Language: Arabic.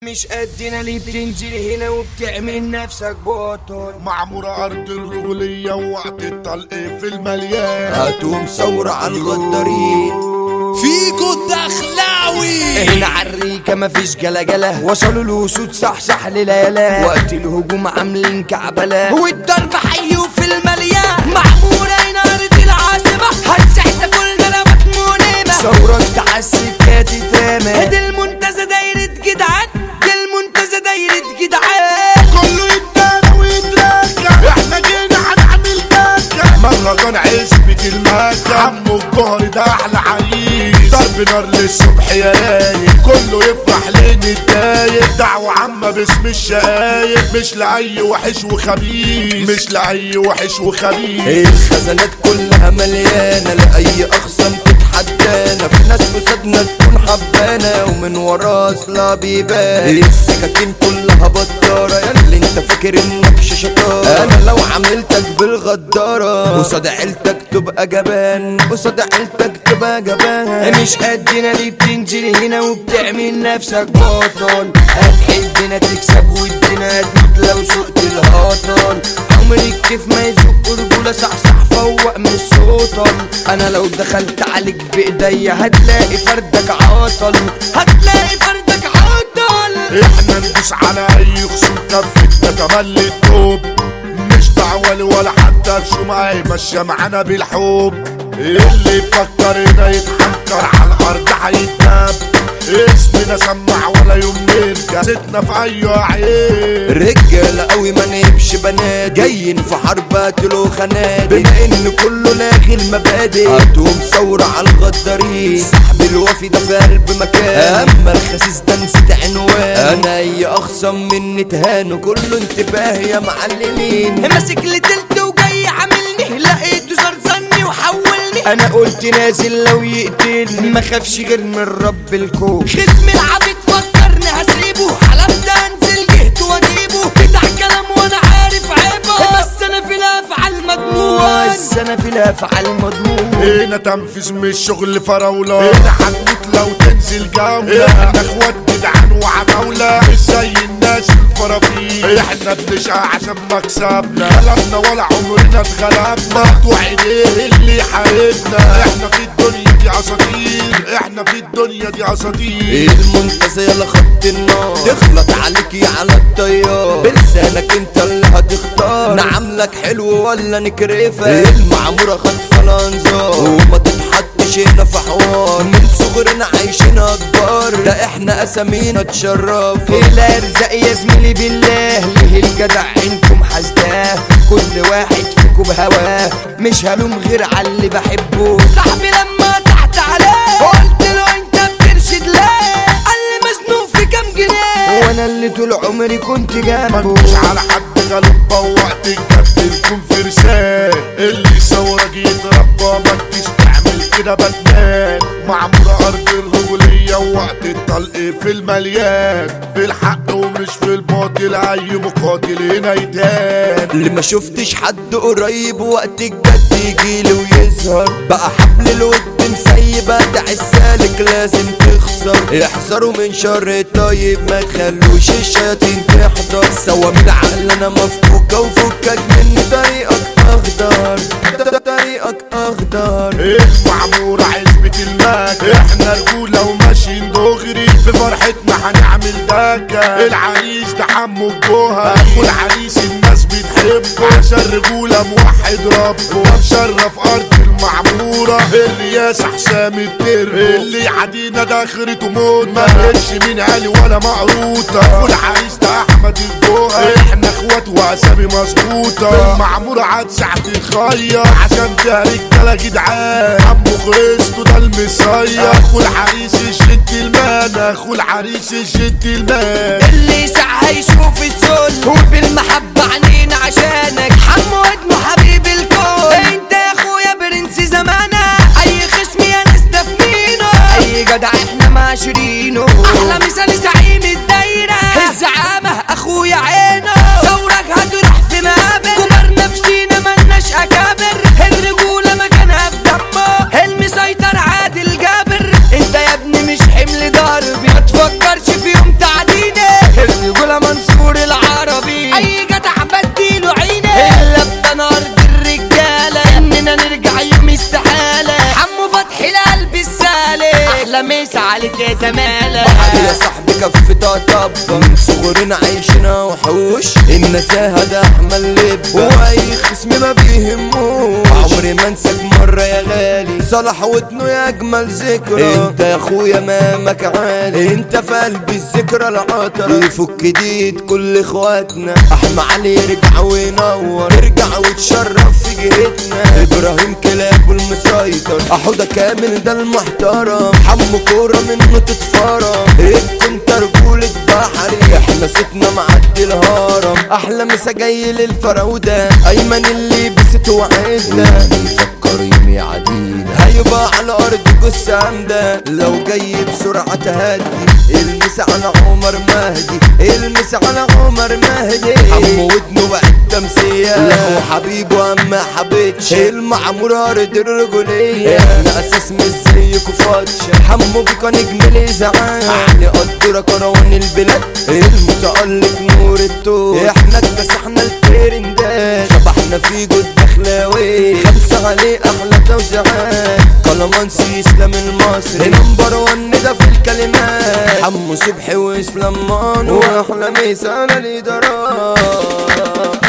مش قدنا ليه بتنزل هنا وبتعمل نفسك بطل. معمورة أرض الرجولية ووقت الطلق في المليان. هاتهم ثورة على الغدارين فيكو الدخلاوي. هنا عالريكة مفيش جلجلة، وصلوا الوسود صح لليلة، وقت الهجوم عاملين كعبلة، والضرب حي وفي المليان. معمورة هنا أرض العاصمة، هتساعدنا كل ضربات مؤلمة. ثورة تعسكات تامة، هدي المنتزه دايرة جدعان، دي المنتزه دايرة جدعان. كله يتدارى ويتركع، احنا جينا هنعمل دكة. مهرجان عزبة المكة، عمو الجهر ده أحلى عريس. ضرب نار للصبح يا رايق، كله يفرح لين الدايق. دعوة عامة باسم الشقايق، مش لأي وحش وخبيث، مش لأي وحش وخبيث. الخزانات كلها مليانة، لأي أخصام تتحدانا. في ناس قصادنا تكون حبانا، ومن ورا أصلا بيبان. السكاكين كلها بطارة، ياللي انت فاكر انك شطارة. انا لو عملتك بالغدارة، قصاد عيلتك تبقى جبان، قصاد عيلتك تبقى جبان. مش قدنا ليه بتنزل هنا وبتعمل نفسك بطل. هتحبنا تكسب ودنا هتموت لو سقت الهطل. عمري الكيف ما يزق رجولة، صح فوق من السلطان. انا لو دخلت عليك بايديا هتلاقي فردك عطل، هتلاقي فردك عطل. احنا ندوس على اي خصوم، كفتنا تملي التوب. مش دعوة ولا حتى بشومة، ماشية معانا بالحب. اللي يفكر هنا يتحنكر، على الارض هيتنام. اسمنا سمع ولا يوم نرجع، ستنا في اي عين. رجالة قوي ما نبش بنات، جايين في حرب قتلوا خنادق. بما ان كله لاغي المبادئ، هاتهم ثورة على الغدارين. سحب الوفي ده في قلب مكان، اما الخسيس ده نسيت عنوان. انا اي اخصم مني تهانوا، كله انتباه يا معلمين. ماسك لي تلت وجاي عاملني، لقيته زرزني وحولني. انا قلت نازل لو يقتلني، ما خافش غير من رب الكون. خصم العبيد فكرني هسيبه، حلفت انزل جهت واجيبه. بتاع كلام وانا عارف عيبه، بس انا في الافعال مضمون، بس انا في الافعال مضمون. هنا تنفيذ مش شغل فراولة، هنا هتموت لو تنزل جولة. احنا اخوات جدعان وعتاولة، مش زي الناس الفرافيل. احنا بنشقى عشان مكسبنا، غلبنا ولا عمرنا اتغلبنا. مقطوع ايديه اللي حاربنا، احنا في الدنيا دي اساطير، احنا في الدنيا دي اساطير. المنتزه يلا خط النار، تخلط عليكي على الطيار. بلسانك انت اللي هتختار، نعملك حلو ولا نكرفك. المعمورة خطفة الانظار، وما تتحطش هنا في حوار. من صغرنا عايشين اكبر، ده احنا اسامينا تشرف. الارزاق يا زميلي بالله، ليه الجدع انكم حاسداه. كل واحد فيكم بهواه، مش هلوم غير على اللي بحبه. صاحبي لما تحت عليه، قلت له انت بترشد ليه، قال لي مزنوق في كام جنيه، وانا اللي طول عمري كنت جنبه. مش على حد غلبة، ووقت الجد نكون فرسان. اللي ثورة يتربى، ما تجيش تعمل كده بدمان. معمورة أرض الرجولية، ووقت الطلق في المليان. في الحق ومش في الباطل، أي مقاتل هنا يتهان. اللي ما شفتش حد قريب، وقت الجد يجيلي ويظهر. بقى حبل الود مسيبة، دع السالك لازم تخسر. احذروا من شر طيب، ما تخلوش الشياطين تحضر. سوا من عقلنا مفكوكة، وفكك من طريقك اخضر، طريقك اخضر. معمورة عزبة المكة، احنا رجولة وماشيين دغري. في فرحتنا هنعمل دكة. العريس ده حمو الجوهر، اخو العريس الناس بتحبه، عشان رجولة موحد ربه. مشرف ارض المعمورة، الرياس حسام التر. اللي يعدينا ده اخرته موت، ما قلش مين علي ولا مقروطة. اخو العريس ده احمد الجوهر، احنا اخوات واسامي مظبوطة. المعمورة عاد ساعة الخير، عشان فيها رجالة جدعان. عمو خريستو ده المصير، اخو العريس الجنتلمان، اخو العريس الجنتلمان. اللي يسعى يشوف الذل، وبالمحبة عنينا عشانك. حمو ابنه حبيب الكون، انت يا اخويا برنس زمانك. اي خصم يا ناس ده في مينو، اي جدع احنا معاشرينه. احلى مثال زعيم الدايرة، الزعامة اخويا عينه. ثورك هتروح في مقابر، كبر نفسينا ملناش اكابر. الرجولة مكانها في دمه، المسيطر عادل جابر. انت يا ابني مش حمل ضربي، ما تفكرش في يوم تعديني. زمالة يا صاحبي كف طبطب من صغرنا عايشنا وحوش النزاهة ده احمل لب واي خصم ما بيهموش عمري ما انساك مرة يا غالي صلاح ودنه يا اجمل ذكرى انت يا اخويا مامك عالي انت في قلبي الذكرى العطرة يفك جديد كل اخواتنا احمى علي يرجع وينور ارجع وتشرف في جهتنا ابراهيم كلاب المسيطر احوده كامل ده المحترم حمو كورة منه تتفرم كنت رجولة بحري احنا صوتنا معدي الهرم احلى مسا جاي للفراودة ايمن اللي بست وعدنا بيفكر يوم يعدينا هيبقى على ارض جسام ده لو جاي بسرعة تهدي المسا على عمر مهدي المسا على عمر مهدي عمو ودنه بقت تمثيل له حبيبه اما حبيتش المعمور ارض الرجولية احنا اساس مش زيكوا فاتش حمو بيكا نجم الازعاج علي قدرة كروان البلاد المتألق نور التوت احنا اكتسحنا الترندات شبحنا في جود دخلاوي خمسة عليه احلى توزيعات كلامانسي اسلام المصري نمبر 1 ده في الكلمات حمو صبحي واسلام مانو واحلى مثال الادارات